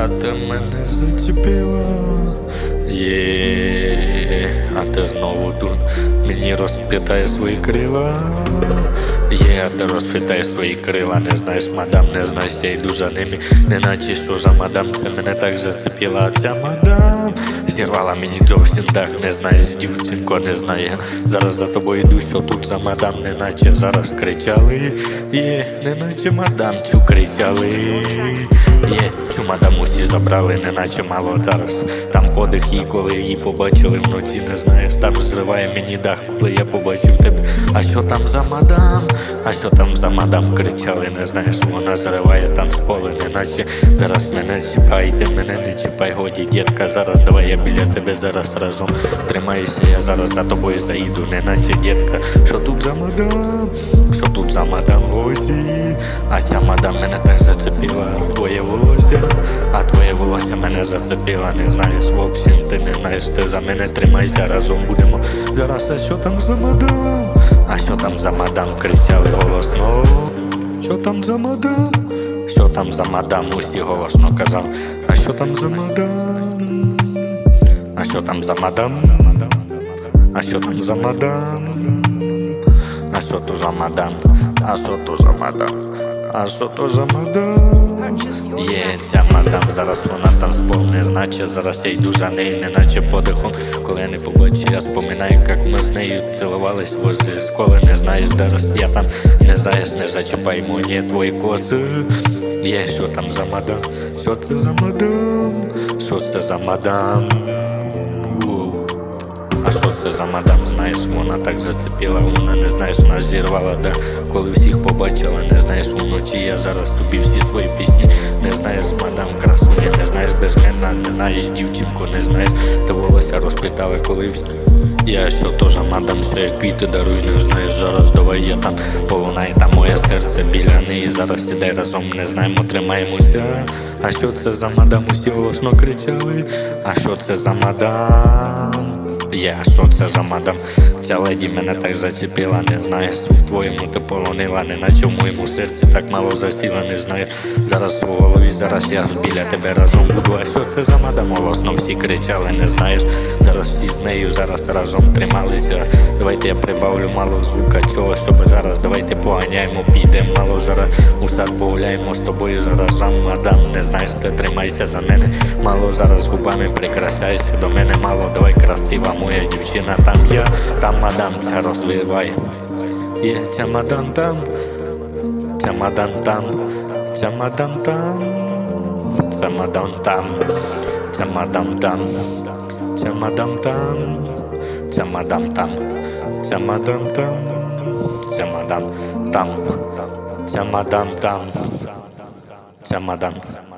А ти мене зачепила, а ти знову тут мені розплітає свої крила. Ти розплітаєш свої крила, не знаєш, мадам, не знаєш, я йду за ними, неначе що за мадам, це мене так зацепила, ця мадам зірвала мені зовсім дах, не знаєш, дівчинко, не знає, зараз за тобою йду, що тут за мадам, неначе зараз кричали, неначе мадам цю кричали, цю мадам усі забрали, неначе мало зараз, там подих їй, коли її побачили вночі, не знаєш, там зриває мені дах, коли я побачив тебе, а що там за мадам? А що там за мадам кричали, не знаєш, вона зриває танцполи, неначе зараз мене чіпай, ти мене не чіпай, годі, дітка, зараз давай я біля тебе зараз разом тримаюся, я зараз за тобою заїду, неначе дітка, що тут за мадам, що тут за мадам гості, а ця мадам мене так зацепила, твоє волосся, а твоє волосся мене зацепила, не знаєш, в общем, ти не знаєш, ти за мене тримайся, разом будемо зараз, а що там за мадам? А що там за мадам, кричали голосно, що там за мадам, що там за мадам, усі голосно казав, а що там за мадам, а що там за мадам, а що там за мадам, а що то за мадам, а що то за мадам, а що то за мадам, ця мадам, зараз вона танцпол, не значить, зараз я йду за нею, неначе подихом, коли я не побачу, я споминаю, як ми з нею цілувались возле школи, не знаєш, зараз я там, не знаєш, не зачіпай мені твої коси, що там за мадам, що це за мадам, що це за мадам, а що це за мадам, знаєш, вона так зацепила, вона, не знаєш, вона зірвала, да, коли всіх побачила, не знаєш, вночі я зараз тобі всі свої пісні, не знаєш, мадам красуня, не знаєш, без мене, не знаєш, дівчинко, не знаєш, ти волосся розплітали, коли всі. Я що то за мадам, що я квіти даруй, не знаєш, зараз давай я там полунай, там моє серце біля неї, зараз сідай разом, не знаємо, тримаємося, а що це за мадам, усі голосно кричали, а що це за мадам, що це за мадам, ця леді мене так зачепила, не знаєш, в твоєму ти полонила, неначе в моєму серці так мало засіла, не знаєш, зараз у голові, зараз я біля тебе разом буду, а що це за мадам, голосно всі кричали, не знаєш, зараз всі з нею, зараз разом трималися, давайте я прибавлю мало звука цього, щоб зараз, давайте поганяємо, підемо мало, зараз у сад погуляємо з тобою, зараз за мадам, не знаєш, ти тримайся за мене, мало зараз губами прикрасайся до мене, мало, давай красива моя дівчина, там я, там мадам це розвиває, ця мадам там, ця мадам там, ця мадам там, ця мадам там, ця мадам там, ця мадам там, ця мадам там, ця мадам там, ця мадам там, ця мадам там, ця мадам.